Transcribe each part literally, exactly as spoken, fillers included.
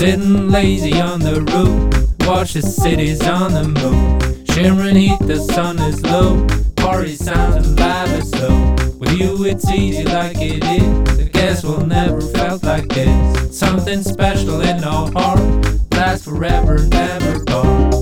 Sitting lazy on the roof, watch the cities on the move. Shimmering heat, the sun is low, party sounds alive and slow. With you it's easy like it is, I guess we'll never felt like this. Something special in our heart, lasts forever, never gone.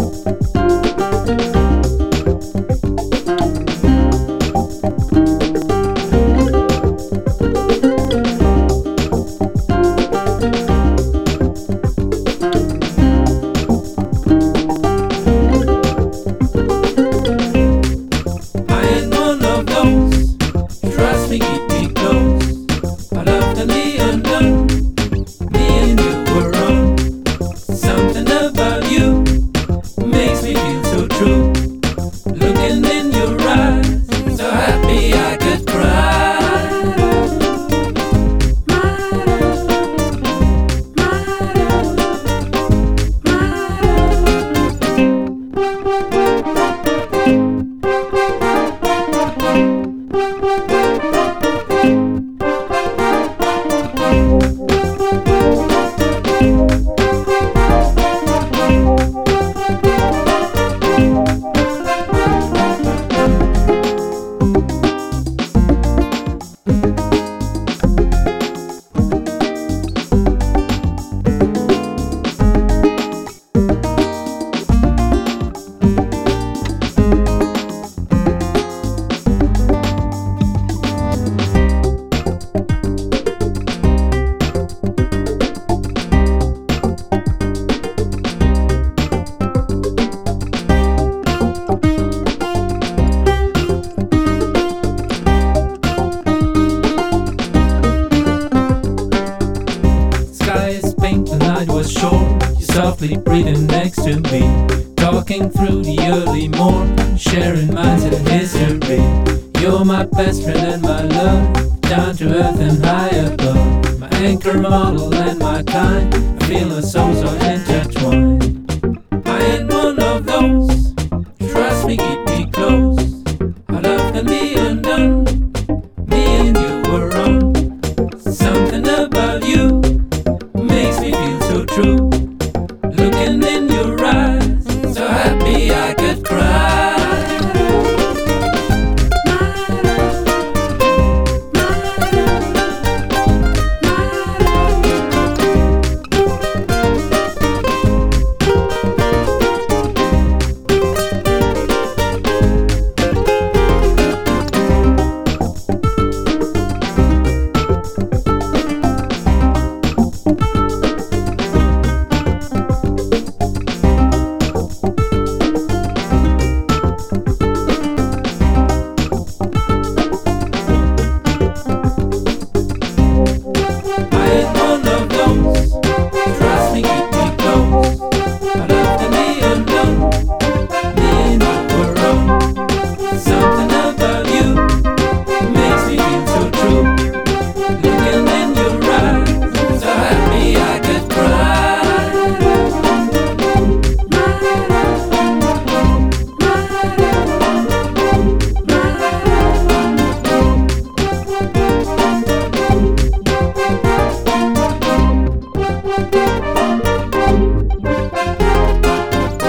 Keep me close. I love the me undone. Me and you were on. Something about you makes me feel so true. Looking in your eyes, so happy I could cry. My love, the night was short, you softly breathing next to me, talking through the early morn, sharing minds and history. You're my best friend and my love, down to earth and high above, my anchor model and my kind. I feel our souls are intertwined.